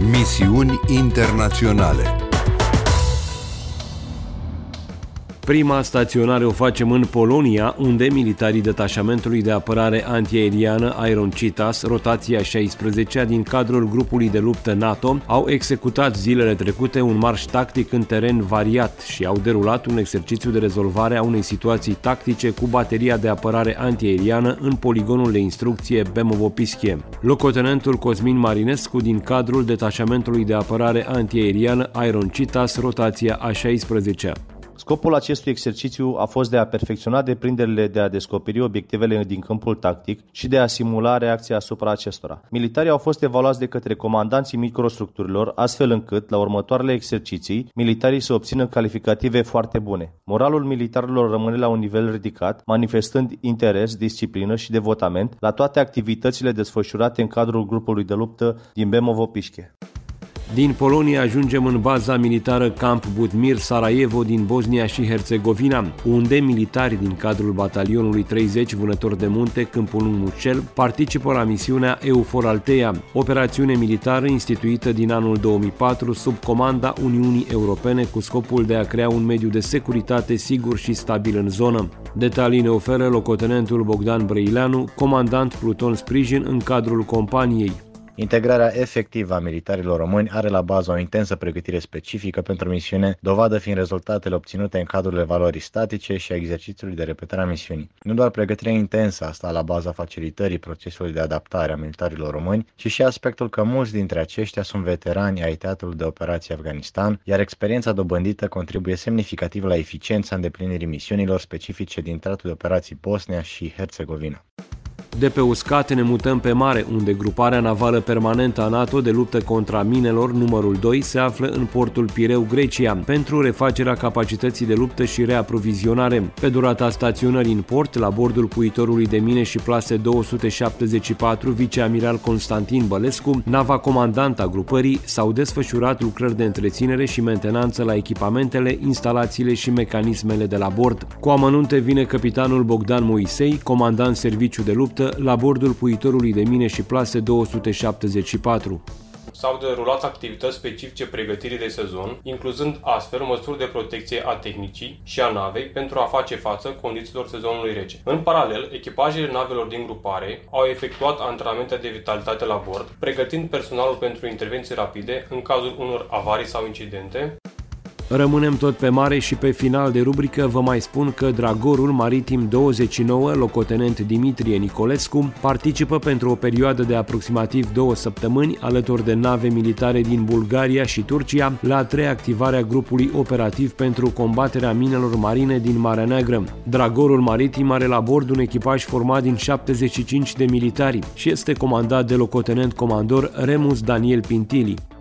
Misiuni internaționale. Prima staționare o facem în Polonia, unde militarii detașamentului de apărare antiaeriană Iron Cheetahs, rotația 16-a din cadrul grupului de luptă NATO, au executat zilele trecute un marș tactic în teren variat și au derulat un exercițiu de rezolvare a unei situații tactice cu bateria de apărare antiaeriană în poligonul de instrucție Bemovo-Pischie. Locotenentul Cosmin Marinescu din cadrul detașamentului de apărare antiaeriană Iron Cheetahs, rotația A16-a. Scopul acestui exercițiu a fost de a perfecționa deprinderile de a descoperi obiectivele din câmpul tactic și de a simula reacția asupra acestora. Militarii au fost evaluați de către comandanții microstructurilor, astfel încât, la următoarele exerciții, militarii să obțină calificative foarte bune. Moralul militarilor rămâne la un nivel ridicat, manifestând interes, disciplină și devotament la toate activitățile desfășurate în cadrul grupului de luptă din Bemovo-Pischie. Din Polonia ajungem în baza militară Camp Budmir Sarajevo din Bosnia și Herțegovina, unde militari din cadrul batalionului 30 Vânători de Munte Câmpul Mucel participă la misiunea EUFOR Althea, operațiune militară instituită din anul 2004 sub comanda Uniunii Europene cu scopul de a crea un mediu de securitate sigur și stabil în zonă. Detalii ne oferă locotenentul Bogdan Brăileanu, comandant pluton sprijin în cadrul companiei. Integrarea efectivă a militarilor români are la bază o intensă pregătire specifică pentru misiune, dovadă fiind rezultatele obținute în cadrul evaluării statice și a exercițiului de repetare a misiunii. Nu doar pregătirea intensă a stat la baza facilitării procesului de adaptare a militarilor români, ci și aspectul că mulți dintre aceștia sunt veterani ai teatrului de operații Afganistan, iar experiența dobândită contribuie semnificativ la eficiența îndeplinirii misiunilor specifice din teatrul de operații Bosnia și Herțegovina. De pe uscat ne mutăm pe mare, unde gruparea navală permanentă a NATO de luptă contra minelor numărul 2 se află în portul Pireu, Grecia, pentru refacerea capacității de luptă și reaprovizionare. Pe durata staționării în port, la bordul puitorului de mine și plase 274, viceamiral Constantin Bălescu, nava comandantă a grupării, s-au desfășurat lucrări de întreținere și mentenanță la echipamentele, instalațiile și mecanismele de la bord. Cu amănunte vine capitanul Bogdan Moisei, comandant serviciu de luptă, la bordul puitorului de mine și plase 274. S-au derulat activități specifice pregătirii de sezon, incluzând astfel măsuri de protecție a tehnicii și a navei pentru a face față condițiilor sezonului rece. În paralel, echipajele navelor din grupare au efectuat antrenamente de vitalitate la bord, pregătind personalul pentru intervenții rapide în cazul unor avarii sau incidente. Rămânem tot pe mare și pe final de rubrică vă mai spun că Dragorul Maritim 29, locotenent Dimitrie Nicolescu, participă pentru o perioadă de aproximativ 2 săptămâni alături de nave militare din Bulgaria și Turcia la a treia activare a grupului operativ pentru combaterea minelor marine din Marea Neagră. Dragorul Maritim are la bord un echipaj format din 75 de militari și este comandat de locotenent comandor Remus Daniel Pintili.